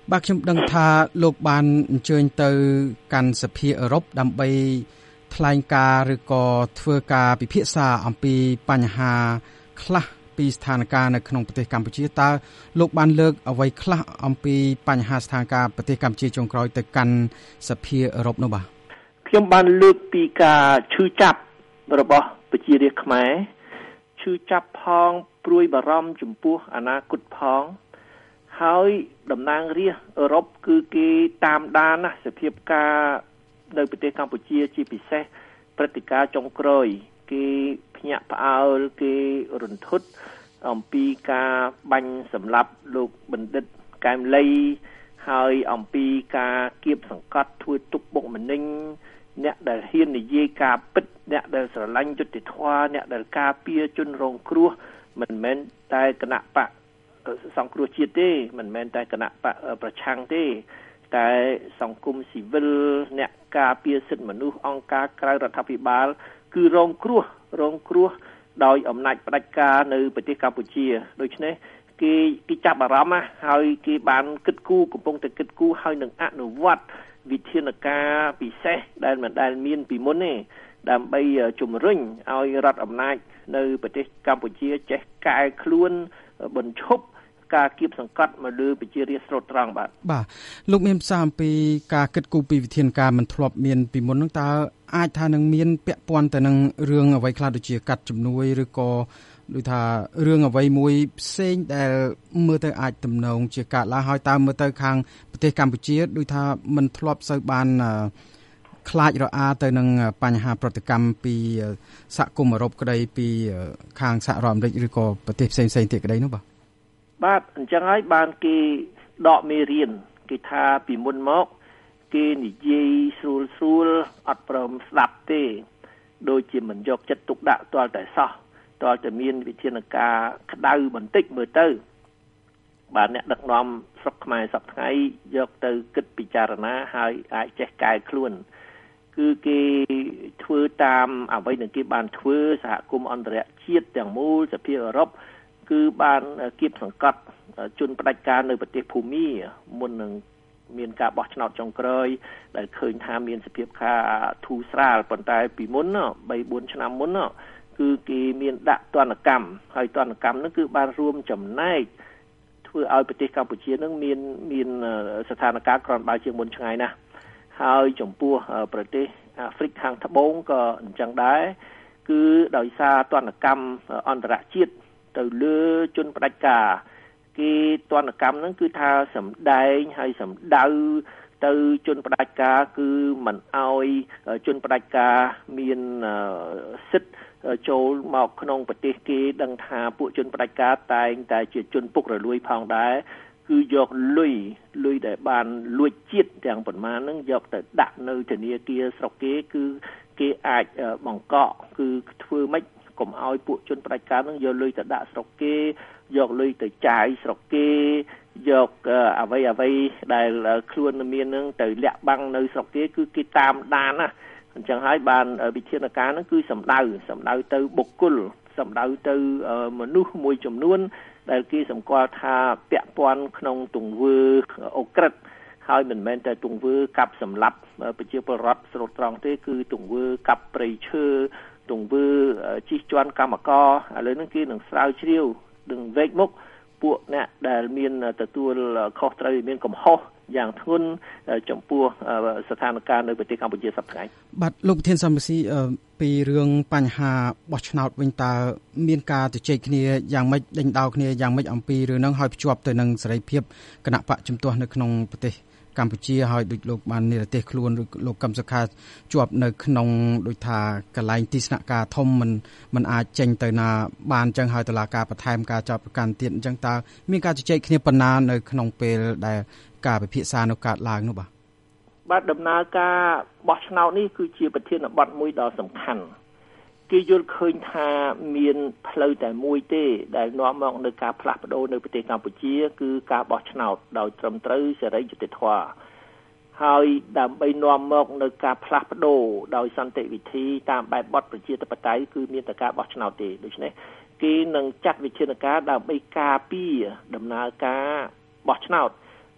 បាទខ្ញុំដឹងថាលោកបានអញ្ជើញទៅកាន់សភាអឺរ៉ុបដើម្បីថ្លែងការណ៍ឬក៏ធ្វើការពិភាក្សាអំពីបញ្ហាខ្លះពីស្ថានភាពនៅក្នុងប្រទេសកម្ពុជាតើលោកបានលើកអ្វីខ្លះអំពីបញ្ហាស្ថានភាពប្រទេសកម្ពុជាចុងក្រោយទៅកាន់សភាអឺរ៉ុបនោះបាទខ្ញុំបានលើកពីការឈឺចាប់របស់ប្រជារាស្ត្រខ្មែរឈឺចាប់ផងព្រួយបារម្ភចំពោះអនាគតផងហើយតំណាងរាស្ត្រអឺរ៉ុបគឺគេតាមដានណាសភាពការនៅប្រទេសកម្ពុជាជាពិសេសព្រឹត្តិការណ៍ចុងក្រោយគេភ្ញាក់ផ្អើលគេរន្ធត់អំពីការបាញ់សម្លាប់លោកបណ្ឌិតកែមលីហើយអំពីការគៀបសង្កត់ធ្វើទុកបុកម្នេញអ្នកដែលហ៊ាននិយាយការពិតអ្នកដែលស្រឡាញ់យុត្តិធម៌អ្នកដែលការពារជនរងគ្រោះមិនមែនតែគណៈបកសង្គ្រោះជាតិទេមិនមែនតែគណៈបកប្រឆាំងទេតែសង្គមស៊ីវិលអ្នកការពារសិទ្ធិមនុស្សអង្គការក្រៅរដ្ឋាភិបាលគឺរងគ្រោះដោយអំណាចផ្ដាច់ការនៅប្រទេសកម្ពុជាដូច្នេះគេចាប់អារម្មណ៍ហើយគេបានកំពុងតែគិតគូរហើយនឹងអនុវត្តវិធានការពិសេសដែលមិនដែលមានពីមុនទេដើម្បីជំរុញឲ្យរដ្ឋអំណាចនៅប្រទេសកម្ពុជាចេះកែខ្លួនបញ្ឈប់ការគៀបសង្កត់មកលើប្រជារាស្ត្រស្រុតត្រង់បាទលោកមានផ្សាយអំពីការគិតគូរពីវិធានការមិនធ្លាប់មានពីមុននោះតើអាចថានឹងមានពាក់ព័ន្ធទៅនឹងរឿងអ្វីខ្លះដូចជាកាត់ជំនួយឬក៏ដូចថារឿងអ្វីមួយផ្សេងដែលមើលទៅអាចទំនងជាកើតឡើងហើយតើមើលទៅខាងប្រទេសកម្ពុជាដូចថាមិនធ្លាប់សូវបានខ្លាចរអាទៅនឹងបញ្ហាប្រតិកម្មពីសហគមន៍អឺរ៉ុបក្តីពីខាងសហរដ្ឋអាមេរិកឬក៏ប្រទេសផ្សេងៗទៀតក្តីនោះបាទអញ្ចឹងហើយបានគេដកមេរៀនគេថាពីមុនមកគេនិយាយស្រួលអត់ព្រមស្ដាប់ទេដូចជាមិនយកចិត្តទុកដាក់ទាល់តែសោះទាល់តែមានវិធានការក្តៅបន្តិចមើលទៅបាទអ្នកដឹកនាំស្រុកខ្មែរសប្តាហ៍ថ្ងៃយកទៅគិតពិចារណាហើយអាចចេះកែខ្លួនគឺគេធ្វើតាមអ្វីដែលគេបានធ្វើសហគមន៍អន្តរជាតិទាំងមូលសភាអឺរ៉ុបគឺបានគៀបសង្កត់ជនផ្ដាច់ការនៅប្រទេសភូមាមុននឹងមានការបោះឆ្នោតចុងក្រោយដែលឃើញថាមានសភាពការធូរស្រាលប៉ុន្តែពីមុន 3-4 ឆ្នាំមុនគឺគេមានដាក់ទណ្ឌកម្មហើយទណ្ឌកម្មនោះគឺបានរួមចំណែកធ្វើឲ្យប្រទេសកម្ពុជានឹងមានស្ថានភាពក្រនបើជាងមុនឆ្ងាយណាស់ហើយចំពោះប្រទេសអាហ្វ្រិកខាងត្បូងក៏អញ្ចឹងដែរគឺដោយសារទណ្ឌកម្មអន្តរជាតិទៅលើជនផ្ដាច់ការគេទណ្ឌកម្មហ្នឹងគឺថាសម្ដែងហើយសម្ដៅទៅជនផ្ដាច់ការគឺមិនអោយជនផ្ដាច់ការមានសិទ្ធិចូលមកក្នុងប្រទេសគេដឹងថាពួកជនផ្ដាច់ការតែងតែជាជនពុករលួយផងដែរគឺយកលុយដែលបានលួចជាតិទាំងប៉ុន្មានហ្នឹងយកទៅដាក់នៅធនាគារស្រុកគេគឺគេអាចបង្កក់គឺធ្វើម៉េចកុំឲ្យពួកជនផ្ដាច់ការនឹងយកលុយទៅដាក់ស្រុកគេយកលុយទៅចាយស្រុកគេយកអ្វីដែលខ្លួនមាននឹងទៅលាក់បាំងនៅស្រុកគេគឺគេតាមដានណាអញ្ចឹងហើយបានវិធានការនឹងគឺសម្ដៅទៅបុគ្គលសម្ដៅទៅមនុស្សមួយចំនួនដែលគេសម្គាល់ថាពាក់ព័ន្ធក្នុងទង្វើអូក្រិដ្ឋហើយមិនមែនតែទង្វើកាប់សម្លាប់ប្រជាពលរដ្ឋស្រុតត្រង់ទេគឺទង្វើកាប់ព្រៃឈើទង្វើជិះជាន់កម្មករឥឡូវនេះគេនឹងស្រាវជ្រាវនឹងវែកមុខពួកអ្នកដែលមានទទួលខុសត្រូវមានកំហុសយ៉ាងធ្ងន់ចំពោះស្ថានភាពនៅប្រទេសកម្ពុជាសប្តាហ៍ថ្ងៃបាទលោកប្រធានសមាជិកពីរឿងបញ្ហាបោះឆ្នោតវិញតើមានការជជែកគ្នាយ៉ាងម៉េចដេញដោលគ្នាយ៉ាងម៉េចអំពីរឿងហ្នឹងហើយភ្ជាប់ទៅនឹងសេរីភាពគណៈបកជំទាស់នៅក្នុងប្រទេសកម្ពុជាហើយដូចលោកបាននិរទេសខ្លួនឬលោកកឹមសុខាជាប់នៅក្នុងដូចថាកន្លែងទីស្នាក់ការធំមិនអាចចេញទៅណាបានអញ្ចឹងហើយតុលាការបន្ថែមការចោទប្រកាន់ទៀតអញ្ចឹងតើមានការជជែកគ្នាប៉ុណ្ណានៅក្នុងពេលដែលការពិភាក្សានោះកើតឡើងនោះបាទដំណើរការបោះឆ្នោតនេះគឺជាប្រធានបទមួយដ៏សំខាន់គេយល់ឃើញថាមានផ្លូវតែមួយទេដែលនាំមកនៅការផ្លាស់ប្ដូរនៅប្រទេសកម្ពុជាគឺការបោះឆ្នោតដោយត្រឹមត្រូវសេរីយុត្តិធម៌ហើយដើម្បីនាំមកនៅការផ្លាស់ប្ដូរដោយសន្តិវិធីតាមបែបបទប្រជាធិបតេយ្យគឺមានតែការបោះឆ្នោតទេដូច្នេះគេនឹងចាត់វិធានការដើម្បីការពារដំណើរការបោះឆ្នោត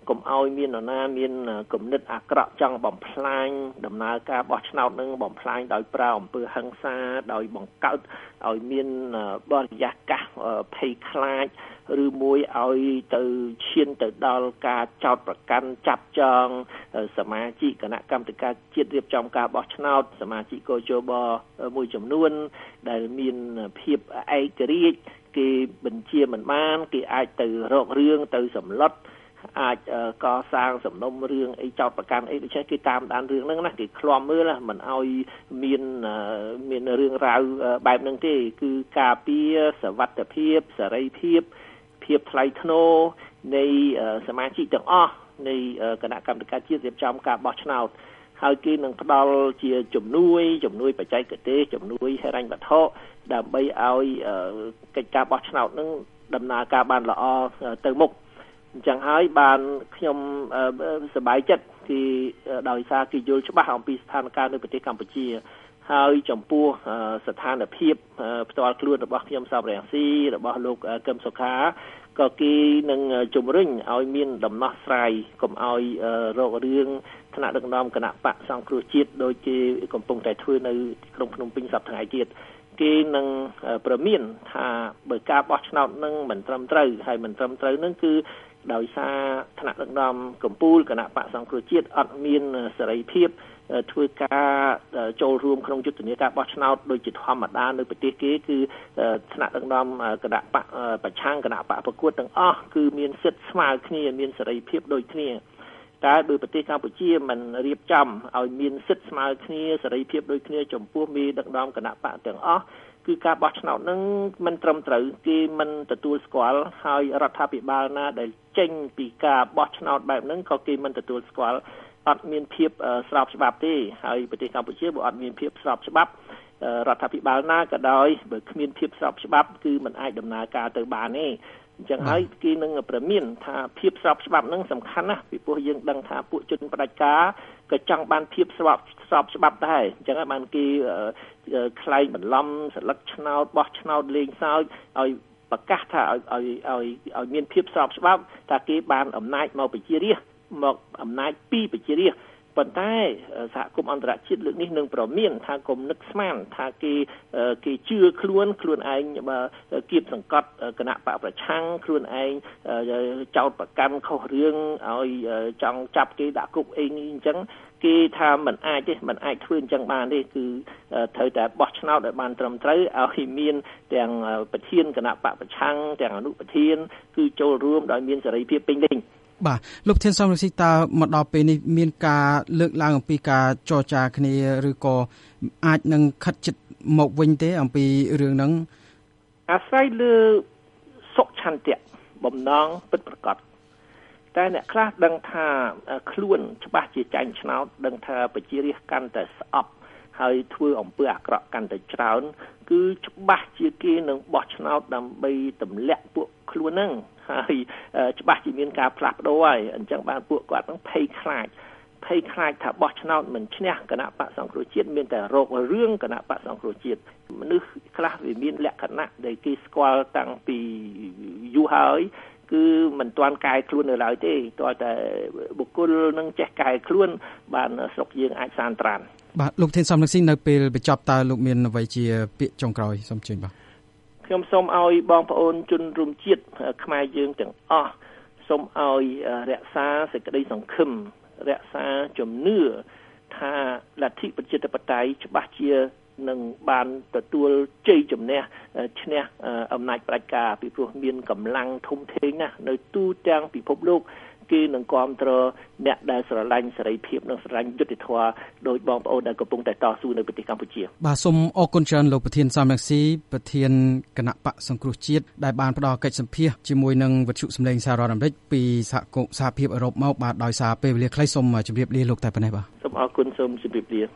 កុំឲ្យមាននរណាមានគំនិតអាក្រក់ចង់បំផ្លាញដំណើរការបោះឆ្នោតនឹងបំផ្លាញដោយប្រើអំពើហិង្សាដោយបង្កើតឲ្យមានបរិយាកាសភ័យខ្លាចឬមួយឲ្យទៅឈានទៅដល់ការចោទប្រកាន់ចាប់ចងសមាជិកគណៈកម្មាធិការជាតិរៀបចំការបោះឆ្នោតសមាជិកកជបមួយចំនួនដែលមានភាពឯករាជ្យគេបញ្ជាមិនបានគេអាចទៅរករឿងទៅសម្លុតអាចកសាងសំណុំរឿងអីចោទប្រកាន់អីដូច្នេះគេតាមដានរឿងហ្នឹងណាគេឃ្លាំមើលមិនឲ្យមានរឿងរ៉ាវបែបហ្នឹងទេគឺការពារសុវត្ថិភាពសេរីភាពភាពថ្លៃថ្នូរនៃសមាជិកទាំងអស់នៃគណៈកម្មាធិការជាតិរៀបចំការបោះឆ្នោតហើយគេនឹងផ្ដល់ជាជំនួយបច្ចេកទេសជំនួយហិរញ្ញវត្ថុដើម្បីឲ្យកិច្ចការបោះឆ្នោតនឹងដំណើរការបានល្អទៅមុខអញ្ចឹងហើយបានខ្ញុំសប្បាយចិត្តគឺដោយសារគេយល់ច្បាស់អំពីស្ថានភាពនៅប្រទេសកម្ពុជាហើយចំពោះស្ថានភាពផ្ទាល់ខ្លួនរបស់ខ្ញុំសំរងស៊ីរបស់លោកកឹមសុខាក៏គេនឹងជំរុញឲ្យមានដំណោះស្រាយកុំឲ្យរករឿងថ្នាក់ដឹកនាំគណៈបកសង្គ្រោះជាតិដោយគេកំពុងតែធ្វើនៅក្នុងភ្នំពេញសប្តាហ៍ទៀតគេនឹងប្រមានថាបើការបោះឆ្នោតនឹងមិនត្រឹមត្រូវហើយមិនត្រឹមត្រូវនឹងគឺដោយសារថ្នាក់ដឹកនាំកម្ពុជាគណៈបកសង្គ្រោះជាតិអត់មានសេរីភាពធ្វើការចូលរួមក្នុងយុទ្ធនាការបោះឆ្នោតដូចជាធម្មតានៅប្រទេសគេគឺថ្នាក់ដឹកនាំគណៈបកប្រឆាំងគណៈបកប្រកួតទាំងអស់គឺមានសិទ្ធិស្មើគ្នាមានសេរីភាពដូចគ្នាតែបើប្រទេសកម្ពុជាមិនរៀបចំឲ្យមានសិទ្ធិស្មើគ្នាសេរីភាពដូចគ្នាចំពោះមេដឹកនាំគណៈបកទាំងអស់គឺការបោះឆ្នោតនឹងមិនត្រឹមត្រូវគេមិនទទួលស្គាល់ហើយរដ្ឋាភិបាលណាដែលចេញពីការបោះឆ្នោតបែបហ្នឹងក៏គេមិនទទួលស្គាល់អត់មានភាពស្របច្បាប់ទេហើយប្រទេសកម្ពុជាបើអត់មានភាពស្របច្បាប់រដ្ឋាភិបាលណាក៏ដោយបើគ្មានភាពស្របច្បាប់គឺមិនអាចដំណើរការទៅបានទេអញ្ចឹងហើយគេនឹងប្រមានថាភាពស្របច្បាប់នឹងសំខាន់ណាស់ពីព្រោះយើងដឹងថាពួកជនផ្ដាច់ការក៏ចង់បានភាពស្របច្បាប់ដែរអញ្ចឹងហើយបានគេខ្លែងបន្លំស្លឹកឆ្នោតបោះឆ្នោតលេងសើចឲ្យប្រកាសថាឲ្យមានភាពស្របច្បាប់ថាគេបានអំណាចមកប្រជារាស្ត្រមកអំណាចពីប្រជារាស្ត្រប៉ុន្តែសហគមន៍អន្តរជាតិលើកនេះនឹងប្រមានថាគុំនឹកស្មានថាគេជឿខ្លួនឯងគៀបសង្កត់គណៈបកប្រឆាំងខ្លួនឯងចោទប្រកាន់ខុសរឿងឲ្យចង់ចាប់គេដាក់គុកអីនេះអញ្ចឹងគេថាមិនអាចធ្វើអញ្ចឹងបានទេគឺត្រូវតែបោះឆ្នោតឲ្យបានត្រឹមត្រូវឲ្យមានទាំងប្រធានគណៈបកប្រឆាំងទាំងអនុប្រធានគឺចូលរួមដោយមានសេរីភាពពេញលេញបាទលោកធានសំរងស៊ីតើមកដល់ពេលនេះមានការលើកឡើងអំពីការចរចាគ្នាឬក៏អាចនឹងខិតជិតមកវិញទេអំពីរឿងហ្នឹងអាស្រ័យលើសុខឆន្ទៈបំណងពិតប្រាកដតែអ្នកខ្លះដឹងថាខ្លួនច្បាស់ជាចាញ់ឆ្នោតដឹងថាប្រជារាស្ត្រកាន់តែស្អប់ហើយធ្វើអំពើអាក្រក់កាន់តែច្រើនគឺច្បាស់ជាគេនឹងបោះឆ្នោតដើម្បីទម្លាក់ពួកខ្លួនហ្នឹងហើយច្បាស់ជាមានការផ្លាស់ប្ដូរហើយអញ្ចឹងបានពួកគាត់នឹងភ័យខ្លាចថាបោះឆ្នោតមិនឈ្នះគណៈបកសង្គ្រោះជាតិមានតែរករឿងគណៈបកសង្គ្រោះជាតិមនុស្សខ្លះវាមានលក្ខណៈដែលគេស្គាល់តាំងពីយូរហើយគឺមិនទាន់កែខ្លួននៅឡើយទេតើតែបុគ្គលនឹងចេះកែខ្លួនបានស្រុកយើងអាចសានត្រានបាទលោកធានសំរងស៊ីនៅពេលបញ្ចប់តើលោកមានអ្វីជាពាក្យចុងក្រោយសូមជឿបាទខ្ញុំសូមឲ្យបងប្អូនជនរួមជាតិខ្មែរយើងទាំងអស់សូមឲ្យរក្សាសេចក្តីសង្ឃឹមរក្សាជំនឿថាលទ្ធិប្រជាធិបតេយ្យច្បាស់ជានឹងបានទទួលជ័យជំនះឈ្នះអំណាចផ្ដាច់ការពីព្រោះមានកម្លាំងធំធេងណាស់នៅទូទាំងពិភពលោកគេនឹងគាំទ្រអ្នកដែលស្រឡាញ់សេរីភាពនិងស្រឡាញ់យុត្តិធម៌ដោយបងប្អូនដែលកំពុងតែតស៊ូនៅប្រទេសកម្ពុជាបាទសូមអរគុណច្រើនលោកប្រធានសំរងស៊ីប្រធានគណៈបកសង្គ្រោះជាតិដែលបានផ្ដល់កិច្ចសម្ភាសជាមួយនឹងវិទ្យុសម្លេងសហរដ្ឋអាមេរិកពីសហភាពអឺរ៉ុបមកបាទដោយសារពេលវេលាខ្លីសូមជម្រាបលាលោកតែប៉ុណ្ណេះបាទសូមអរគុណសូមជម្រាបលា